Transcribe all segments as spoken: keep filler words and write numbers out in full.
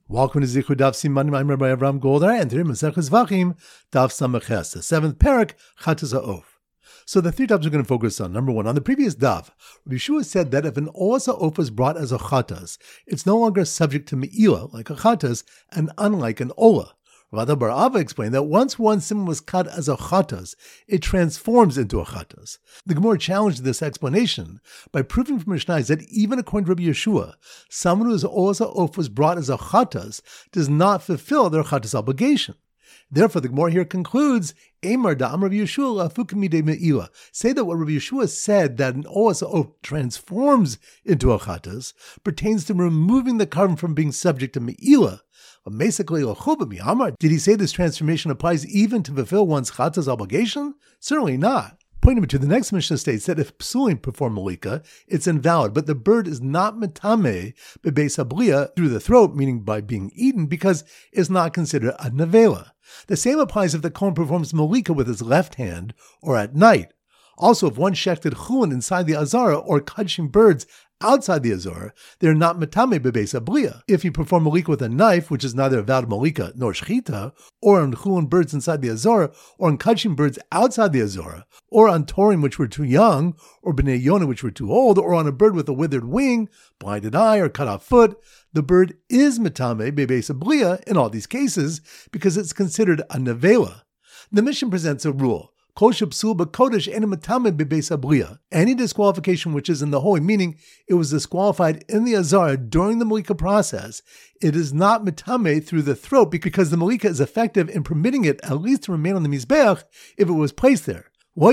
Welcome to Zichud Daf Siman. I'm Rabbi Avram Goldar, and today Maseches Zvachim, Daf Samaches, the seventh parak, Chatas Ha'of. So the three dafs we're going to focus on. Number one, on the previous daf, Rabbi Yeshua said that if an olas ha'of is brought as a chatas, it's no longer subject to me'ilah, like a chatas, and unlike an olah. Rav Bar Ava explained that once one simon was cut as a chatas, it transforms into a chatas. The Gemara challenged this explanation by proving from Mishnah that even according to Rabbi Yeshua, someone whose olas ha'of was brought as a chatas does not fulfill their chatas obligation. Therefore, the Gemara here concludes, Amar da'am Rabbi Yeshua la'afukimidei me'ilah. Say that what Rabbi Yeshua said, that an olas ha'of transforms into a chatas, pertains to removing the carbon from being subject to me'ilah. Basically, did he say this transformation applies even to fulfill one's chatas obligation? Certainly not. Point number two, the next Mishnah states that if psulim perform malika, it's invalid, but the bird is not metame bebeis habriya through the throat, meaning by being eaten, because it's not considered a nevela. The same applies if the kohen performs malika with his left hand or at night. Also, if one shechted chulin inside the azara or kudshing birds outside the azara, they're not metame bebeis habriya. If you perform malika with a knife, which is neither a valid malika nor shchita, or on chulin birds inside the azara, or on kudshing birds outside the azara, or on torim which were too young, or bnei yonah which were too old, or on a bird with a withered wing, blinded eye, or cut off foot, the bird is metame bebeis habriya in all these cases because it's considered a nevela. The Mishnah presents a rule. Any disqualification which is in the holy, meaning it was disqualified in the azara during the malika process, it is not metame through the throat because the malika is effective in permitting it at least to remain on the mizbeach if it was placed there. But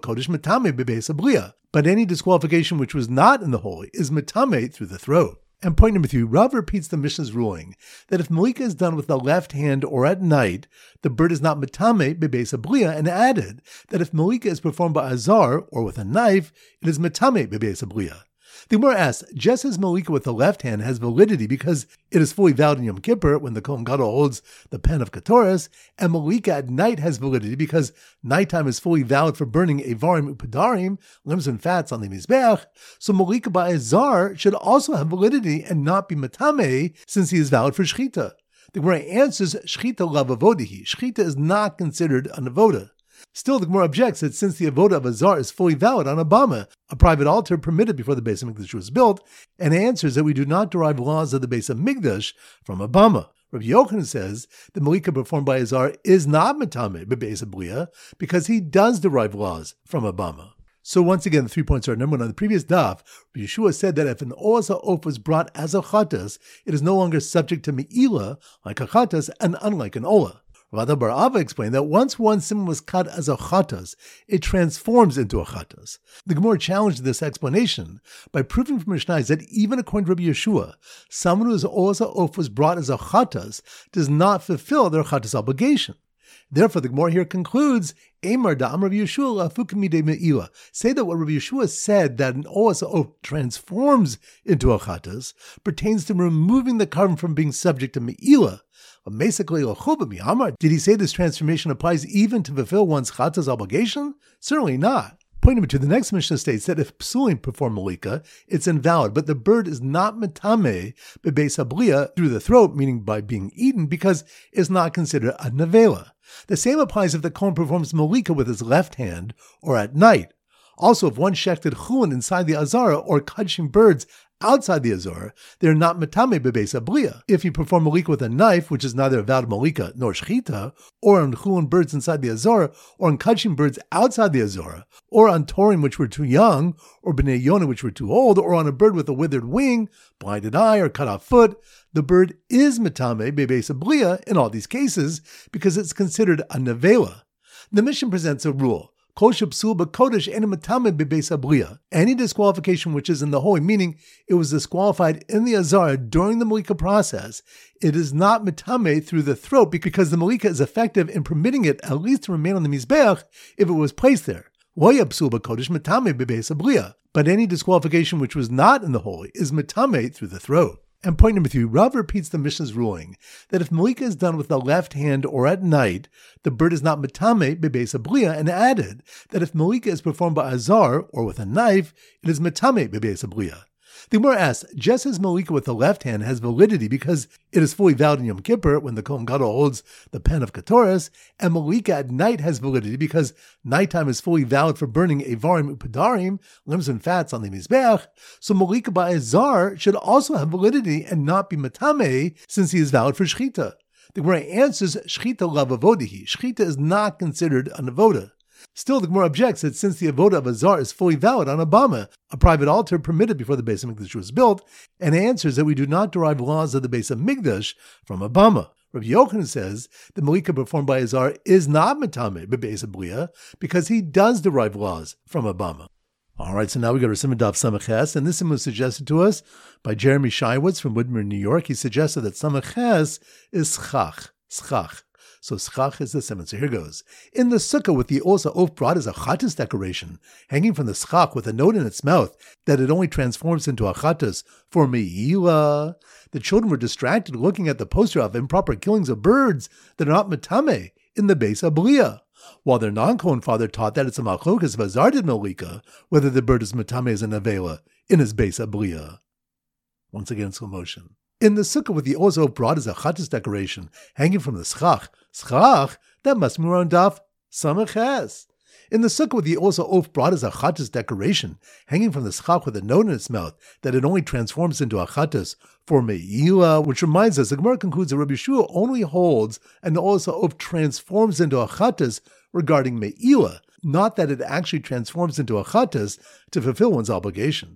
any disqualification which was not in the holy is metame through the throat. And point number three, Rav repeats the Mishnah's ruling that if malika is done with the left hand or at night, the bird is not metame bebeis habriya, and added that if malika is performed by azar or with a knife, it is metame bebeis habriya. The Gemara asks, just as malika with the left hand has validity because it is fully valid in Yom Kippur when the Kohen Gadol holds the pen of Ketoras, and malika at night has validity because nighttime is fully valid for burning avarim upadarim, limbs and fats on the mizbeach, so malika by azar should also have validity and not be metame since he is valid for shchita. The Gemara answers, shchita lavavodihi. Shchita is not considered an avoda. Still, the Gemara objects that since the avoda of azar is fully valid on a bama, a private altar permitted before the Beis HaMikdash was built, and answers that we do not derive laws of the Beis HaMikdash from a bama. Rabbi Yochanan says the malika performed by azar is not metame bebeis habriya because he does derive laws from a bama. So once again, the three points are number one. On the previous daf, Rabbi Yeshua said that if an olas ha'of was brought as a chatas, it is no longer subject to me'ilah like a chatas and unlike an olah. Rav Bar Ava explained that once one simon was cut as a chatas, it transforms into a chatas. The Gemara challenged this explanation by proving from Mishnah that even according to Rabbi Yeshua, someone whose olas ha'of was brought as a chatas does not fulfill their chatas obligation. Therefore, the Gemara here concludes, Amar da'am Rabbi Yeshua la'afukimidei me'ilah. Say that what Rabbi Yeshua said, that an olas ha'of transforms into a chatas, pertains to removing the carbon from being subject to me'ilah. Basically, did he say this transformation applies even to fulfill one's chatas obligation? Certainly not. Point number two, the next Mishnah states that if psulim perform malika, it's invalid, but the bird is not metame bebeis habriya through the throat, meaning by being eaten, because it's not considered a nevela. The same applies if the kohen performs malika with his left hand or at night. Also, if one shechted chulin inside the azara or kudshing birds outside the azara, they're not metame bebeis habriya. If you perform malika with a knife, which is neither a valid malika nor shchita, or on chulin birds inside the azara, or on kudshing birds outside the azara, or on torim which were too young, or bnei yonah which were too old, or on a bird with a withered wing, blinded eye, or cut off foot, the bird is metame bebeis habriya in all these cases because it's considered a nevela. The Mishnah presents a rule. Any disqualification which is in the holy, meaning it was disqualified in the azara during the malika process, it is not metame through the throat because the malika is effective in permitting it at least to remain on the mizbeach if it was placed there. But any disqualification which was not in the holy is metame through the throat. And point number three, Rav repeats the Mishnah's ruling that if malika is done with the left hand or at night, the bird is not metame bebeis habriya, and added that if malika is performed by azar or with a knife, it is metame bebeis habriya. The Gemara asks, just as Malika with the left hand has validity because it is fully valid in Yom Kippur when the Kohen Gadol holds the pen of Ketoris, and Malika at night has validity because nighttime is fully valid for burning Avarim Upadarim, limbs and fats on the Mizbeach, so Malika Ba'ezar should also have validity and not be Matame since he is valid for Shechita. The Gemara answers, Shechita lav avodihi. Shechita is not considered an avoda. Still, the Gemara objects that since the avoda of a zar is fully valid on a bama, a private altar permitted before the Beis HaMikdash was built, and answers that we do not derive laws of the Beis HaMikdash from a bama. Rabbi Yochanan says the malika performed by a zar is not matame bebeis habriya because he does derive laws from a bama. All right, so now we go to Simon Daf Samach, and this was suggested to us by Jeremy Shywitz from Woodmere, New York. He suggested that Samach is schach, schach. So schach is the simon. So here goes. In the sukkah with the osa oaf brought as a chattis decoration, hanging from the schach with a note in its mouth that it only transforms into a chattis for meila. The children were distracted looking at the poster of improper killings of birds that are not matame in the Beis HaBriya, while their non-Kohen father taught that it's a machlokas of Azar did Malika, whether the bird is matame as an avela in his Beis HaBriya. Once again, slow motion. In the sukkah with the ozo brought as a chattis decoration, hanging from the schach, schach, that must be around daf samach. In the sukkah with the ozo oaf brought as a chattis decoration, hanging from the schach with a note in its mouth that it only transforms into a chattis for meila, which reminds us, the Gemara concludes that Rabbi Yeshua only holds and the ozo oaf transforms into a chattis regarding meila, not that it actually transforms into a chattis to fulfill one's obligation.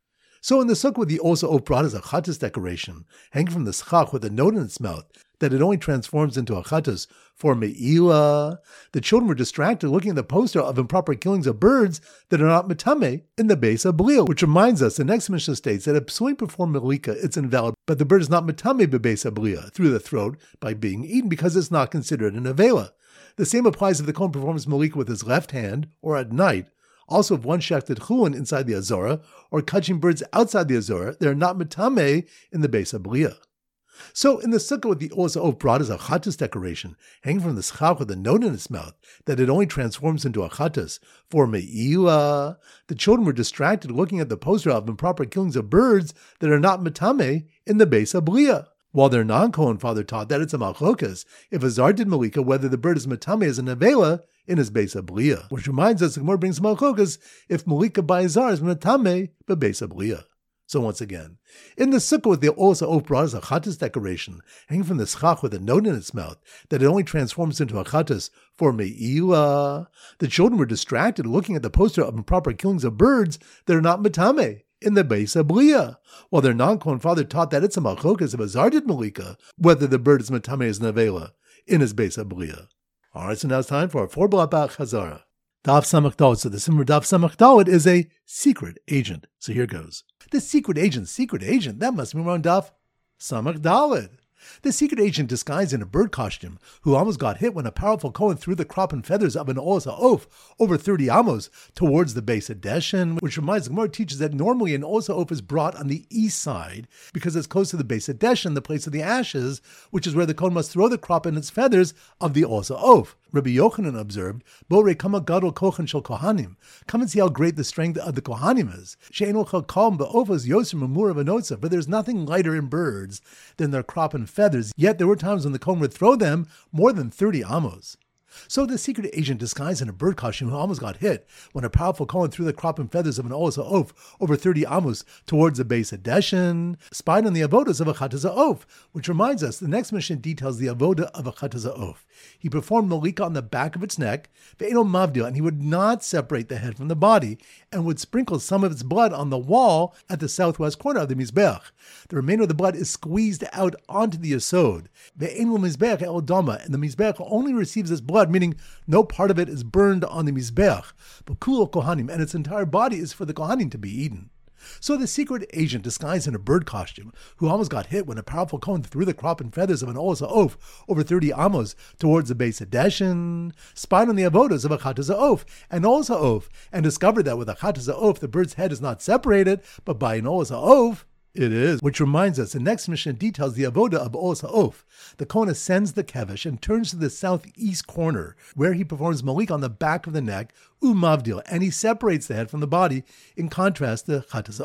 So in the sukkah with the osa oaf brought as a chattis decoration, hanging from the schach with a note in its mouth that it only transforms into a chattis for meila, the children were distracted looking at the poster of improper killings of birds that are not matame in the Beis HaBriya, which reminds us, the next Mishnah states that if psuim perform malika, it's invalid, but the bird is not matame bebeis habriya, through the throat, by being eaten, because it's not considered an avela. The same applies if the Kohen performs malika with his left hand, or at night. Also, if one shechted chulin inside the Azora, or catching birds outside the Azora, they are not matame in the Beis HaBriya. So, in the sukkah with the osa oaf brought as a chattis decoration, hanging from the schach with a note in its mouth, that it only transforms into a chattis for meila, the children were distracted looking at the poster of improper killings of birds that are not matame in the Beis HaBriya, while their non-Kohen father taught that it's a machlokas if a zar did malika, whether the bird is matame as an avela in his Beis HaBriya, which reminds us the Gemara brings machlokas if malika by a zar is matame bebeis habriya. So once again, in the sukkah with the osa oaf brought as a chattis decoration, hanging from the schach with a note in its mouth that it only transforms into a chattis for meila, the children were distracted looking at the poster of improper killings of birds that are not matame in the Beis HaBriya, while their non-Kohen father taught that it's a machlokas if a zar did malika, whether the bird is matame as nevela in his Beis HaBriya. All right, so now it's time for our four block Chazara. Daf Samach Daled. So the Simmer Daf Samach Daled is a secret agent. So here goes. The secret agent, secret agent, that must be around Daf Samach Daled. The secret agent disguised in a bird costume, who almost got hit when a powerful Kohen threw the crop and feathers of an osa oaf over thirty amos towards the Beis HaDeshen, which reminds the Gemara teaches that normally an osa oaf is brought on the east side because it's close to the Beis HaDeshen, the place of the ashes, which is where the Kohen must throw the crop and its feathers of the osa oaf. Rabbi Yochanan observed, Borei kama gadol kochen shel kohanim. Come and see how great the strength of the kohanim is. She'en ochel kalm be'ofas yosim memura v'notza. But there's nothing lighter in birds than their crop and feathers. Yet there were times when the Kohen would throw them more than thirty amos. So the secret agent disguised in a bird costume who almost got hit when a powerful Kohen threw the crop and feathers of an osa oaf over thirty amos towards the Beis HaDeshen, spied on the avodas of a chattis oaf, which reminds us the next mission details the avoda of a chattis oaf. He performed malika on the back of its neck, ve'eno mavdil, and he would not separate the head from the body, and would sprinkle some of its blood on the wall at the southwest corner of the mizbeach. The remainder of the blood is squeezed out onto the yesod. Ve'eno mizbeach el dama, and the mizbeach only receives this blood, meaning no part of it is burned on the mizbeach, but kulo kohanim, and its entire body is for the kohanim to be eaten. So the secret agent disguised in a bird costume, who almost got hit when a powerful Kohen threw the crop and feathers of an osa oaf over thirty amos towards the Beis HaDeshen, spied on the avodas of a chattis oaf and osa oaf, and discovered that with a chattis oaf the bird's head is not separated, but by an osa oaf it is. Which reminds us, the next mission details the avoda of osa oaf. The Kohen ascends the kevesh and turns to the southeast corner, where he performs malik on the back of the neck, umavdil, and he separates the head from the body, in contrast to chattis oaf.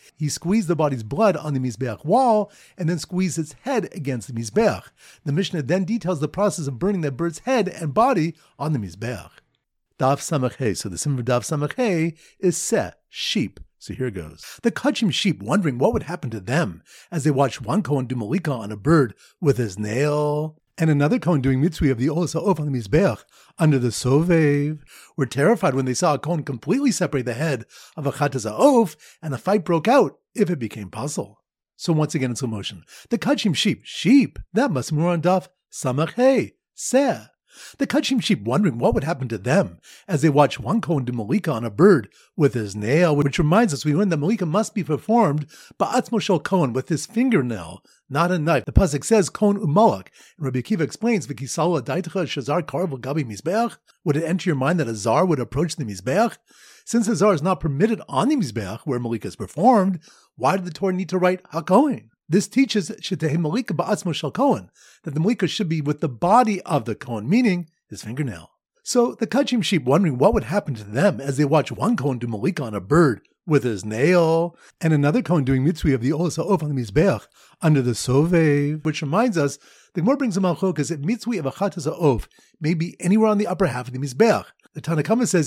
He squeezed the body's blood on the Mizbeach wall and then squeezed its head against the Mizbeach. The Mishnah then details the process of burning that bird's head and body on the Mizbeach. Daf Samach Hey. So the symbol of Daf Samach Hey is Seh, sheep. So here goes. The Kachim sheep wondering what would happen to them as they watched one Kohen do Malika on a bird with his nail, and another Kohen doing mitzvah of the Olas HaOf on the Mizbeach under the Sovev, were terrified when they saw a Kohen completely separate the head of a Chataz HaOf, and a fight broke out if it became puzzle. So once again in slow motion. The Kachim sheep, sheep, that must be more on Daf Samach Hey, Seh. The Kachim sheep wondering what would happen to them as they watched one Kohen do Malika on a bird with his nail, which reminds us we learned that Malika must be performed ba'atzmo shel Kohen with his fingernail, not a knife. The pasuk says Kohen umalak, and Rabbi Akiva explains v'kisalo daitcha shazar karv gabi mizbeach. Would it enter your mind that a zar would approach the mizbeach? Since the zar is not permitted on the mizbeach where Malika is performed, why did the Torah need to write HaKohen? This teaches Sheteh Malika ba'atzmo shel Kohen, that the Malika should be with the body of the Kohen, meaning his fingernail. So the Kachim sheep wondering what would happen to them as they watch one Kohen do Malika on a bird with his nail, and another Kohen doing mitzvah of the Olas HaOf on the Mizbeach under the Sovev, which reminds us, the Gemara brings a malchokas that mitzvah of a Chataz HaOf may be anywhere on the upper half of the Mizbeach. The Tanna Kama says,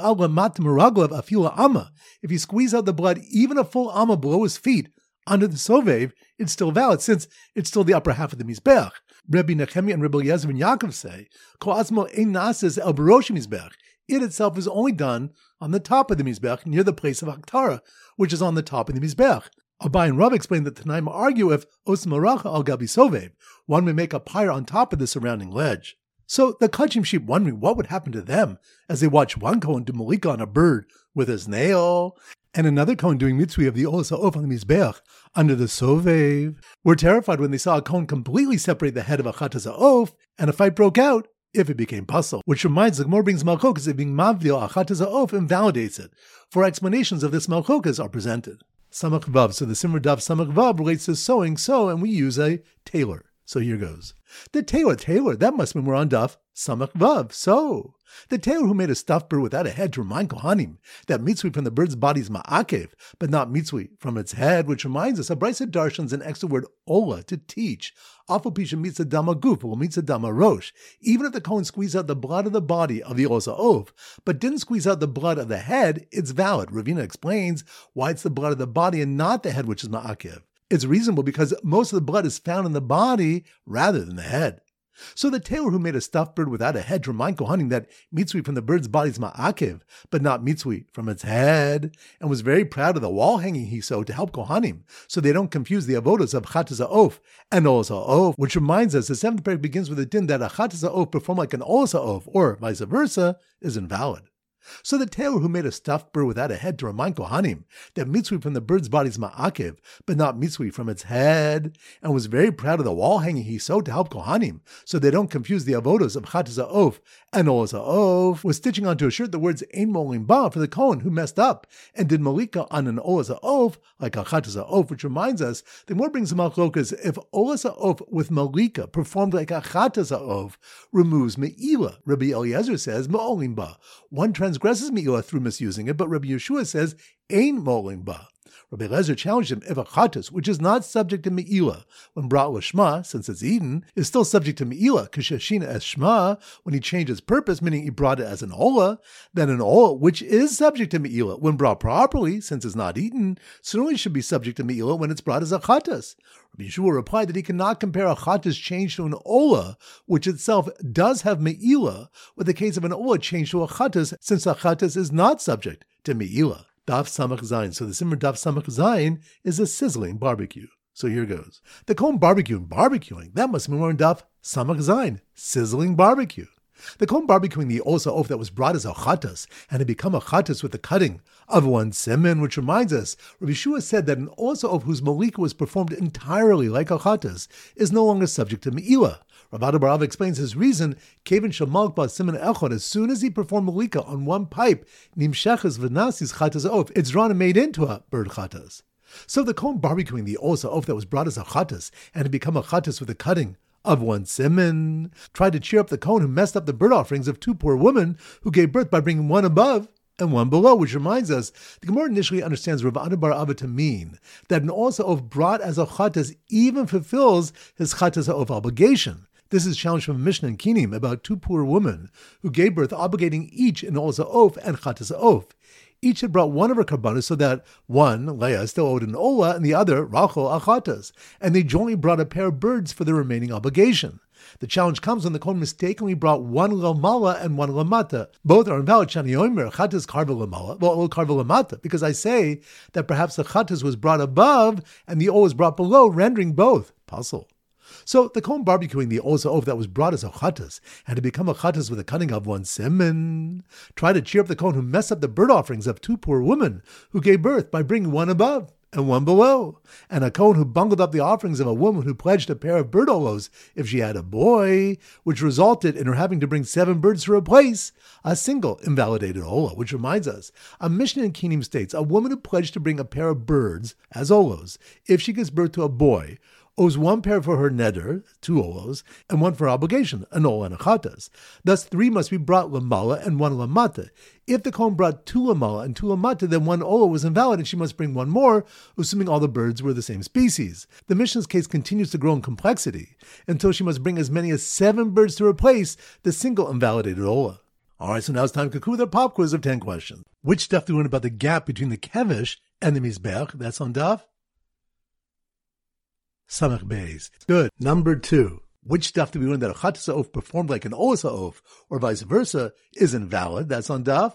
if you squeeze out the blood even a full amma below his feet, under the Sovev, it's still valid since it's still the upper half of the Mizbeach. Rabbi Nechemia and Rabbi Eliezer and Yaakov say, Kol atzmo ein nases el barosh Mizbeach. It itself is only done on the top of the Mizbeach, near the place of Haktara, which is on the top of the Mizbeach. Abai and Rav explain that Tanaim argue if os maracha al gabi Sovev, one may make a pyre on top of the surrounding ledge. So the Kachim sheep wondering what would happen to them as they watch one Kohen do Malika on a bird with his nail, and another Kohen doing mitzvah of the Olas HaOf on the Mizbeach under the Sovev, were terrified when they saw a Kohen completely separate the head of a Chataz HaOf, and a fight broke out if it became puzzle. Which reminds the Gemara brings malchokas that being mavdil a Chataz HaOf invalidates it. Four explanations of this malchokas are presented. Samach Vav. So the Simmer Daf Samach Vav relates to sewing, so, and we use a tailor. So here goes. The tailor, tailor, that must be more on Daf Samach Vav. So, the tailor who made a stuffed bird without a head to remind Kohanim that mitzvah from the bird's body is ma'akev, but not mitzvah from its head, which reminds us, a Brisa darshans an extra word ola, to teach. Afal pisha mitzvah dama guf, or mitzvah dama rosh. Even if the Kohen squeezed out the blood of the body of the Olas HaOf, but didn't squeeze out the blood of the head, it's valid. Ravina explains why it's the blood of the body and not the head which is ma'akev. It's reasonable because most of the blood is found in the body rather than the head. So the tailor who made a stuffed bird without a head to remind Kohanim that mitzvah from the bird's body is ma'akev, but not mitzvah from its head, and was very proud of the wall hanging he sewed to help Kohanim, so they don't confuse the avodas of Chataz HaOf and Olas HaOf, which reminds us the seventh parak begins with a din that a Chataz HaOf performed like an Olas HaOf, or vice versa, is invalid. So the tailor who made a stuffed bird without a head to remind Kohanim that mitzvah from the bird's body is ma'akev, but not mitzvah from its head, and was very proud of the wall hanging he sewed to help Kohanim, so they don't confuse the avodas of Chataz HaOf and Olas HaOf, was stitching onto a shirt the words Ein Molim Ba for the Kohen who messed up and did Malika on an Olas HaOf like a Chataz HaOf, which reminds us, the more brings the malchokas, if Olas HaOf with Malika performed like a Chataz HaOf removes Me'ila. Rabbi Eliezer says Molim Ba. One transgresses Me'ila through misusing it, but Rabbi Yeshua says Ein Molim Ba. Rabbi Eliezer challenged him if a chatas, which is not subject to me'ila, when brought lishma, since it's eaten, is still subject to me'ila, k'shashina es shma, when he changed its purpose, meaning he brought it as an ola, then an ola, which is subject to me'ila, when brought properly, since it's not eaten, certainly should be subject to me'ila when it's brought as a chatas. Rabbi Yeshua replied that he cannot compare a chatas changed to an ola, which itself does have me'ila, with the case of an ola changed to a chatas, since a chatas is not subject to me'ila. Daf Samach Zayin. So the Simmer Daf Samach Zayin is a sizzling barbecue. So here goes. The Kohen barbecuing, barbecuing, that must be more in Daf Samach Zayin, sizzling barbecue. The Kohen barbecuing the Osa Oaf that was brought as a chatas and had become a chatas with the cutting of one semen, which reminds us, Rabbi Yeshua said that an Osa Oaf whose malika was performed entirely like a chatas is no longer subject to me'ila. Rav Ada Barav explains his reason, Kevin Shamalk Ba Siman Echad, as soon as he performed malika on one pipe, Nimshechas V'Nasis Chatas Oaf, it's drawn and made into a bird chatas. So the Kohen barbecuing the Osa Oaf that was brought as a chatas and had become a chatas with the cutting of one semen, tried to cheer up the Kohen who messed up the bird offerings of two poor women who gave birth by bringing one above and one below, which reminds us, the Gemara initially understands Rav Ana bar Abba to mean that an Osa Of brought as a Chattas even fulfills his Chattas Ha'of obligation. This is challenged from a Mishnah in Kinim about two poor women who gave birth, obligating each an Osa Of and Chattas Ha'of. Each had brought one of her karbanos, so that one, Leah, still owed an Ola, and the other, Rachel, a Chattas, and they jointly brought a pair of birds for the remaining obligation. The challenge comes when the Kohen mistakenly brought one lamala and one lamata. Both are invalid. Shani Omer, Chattas karva lamala, well, karva lamata, because I say that perhaps the Chattas was brought above and the O was brought below, rendering both puzzle. So the Kohen barbecuing the Osa Of that was brought as a Chattas had to become a Chattas with the cutting of one semen. Try to cheer up the Kohen who messed up the bird offerings of two poor women who gave birth by bringing one above and one below, and a Kohen who bungled up the offerings of a woman who pledged a pair of bird olos if she had a boy, which resulted in her having to bring seven birds to replace a single invalidated ola, which reminds us, a Mishnah in Kinim states a woman who pledged to bring a pair of birds as olos if she gives birth to a boy owes one pair for her neder, two olos, and one for obligation, an ola and a chattas. Thus, three must be brought lamala and one lamata. If the Kohen brought two lamala and two lamata, then one ola was invalid and she must bring one more, assuming all the birds were the same species. The Mishnah's case continues to grow in complexity until she must bring as many as seven birds to replace the single invalidated ola. All right, so now it's time to conclude our pop quiz of ten questions. Which stuff do we learn about the gap between the kevish and the mizbech? That's on daf Samach Beis. Good. Number two. Which stuff do we learn that a Chattas Ha'of performed like an Osa Ha'of, or vice versa, is invalid? That's on daf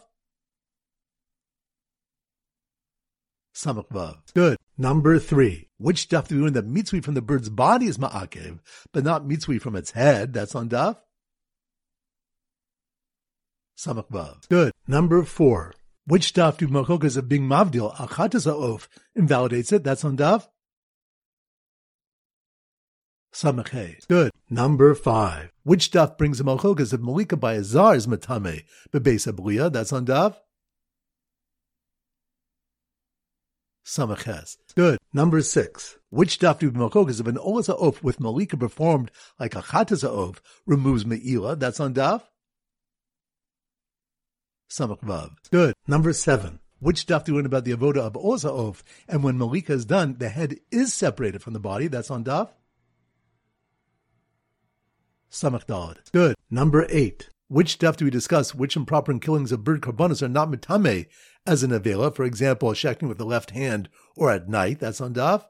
Samach Vav. Good. Number three. Which stuff do we learn that mitzvah from the bird's body is ma'akev, but not mitzvah from its head? That's on daf Samach Vav. Good. Number four. Which stuff do machokas of being mavdil a Chattas Ha'of invalidates it? That's on daf Samachay. Good. Number five. Which daf brings a malchokas of malika by a zar is matame bebeis abliya? That's on daf Samaches. Good. Number six. Which daf do malchokas of an olas ha'of with malika performed like a Chattas Ha'of removes me'ila? That's on daf Samach Vav. Good. Number seven. Which daf do we learn about the avoda of olas ha'of, and when malika is done, the head is separated from the body? That's on daf Samach Daled. Good. Number eight. Which stuff do we discuss? Which improper killings of bird karbanos are not mitame as an avela? For example, shechting with the left hand or at night. That's on daf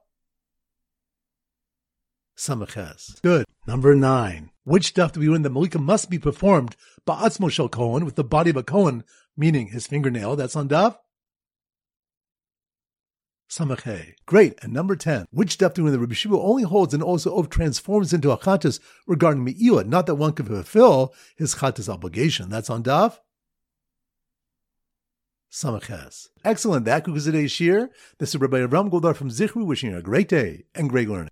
Samaches. Good. Number nine. Which stuff do we learn that malika must be performed ba'atzmo shel kohen, with the body of a kohen, meaning his fingernail? That's on daf Samachay. Great. And number ten. Which stuff do we learn that Rabbi Shua only holds and also of transforms into a Chattas regarding Me'ila, not that one can fulfill his Chattas obligation? That's on daf Samaches. Excellent. That concludes today's shir. This is Rabbi Avram Goldar from Zichru, wishing you a great day and great learning.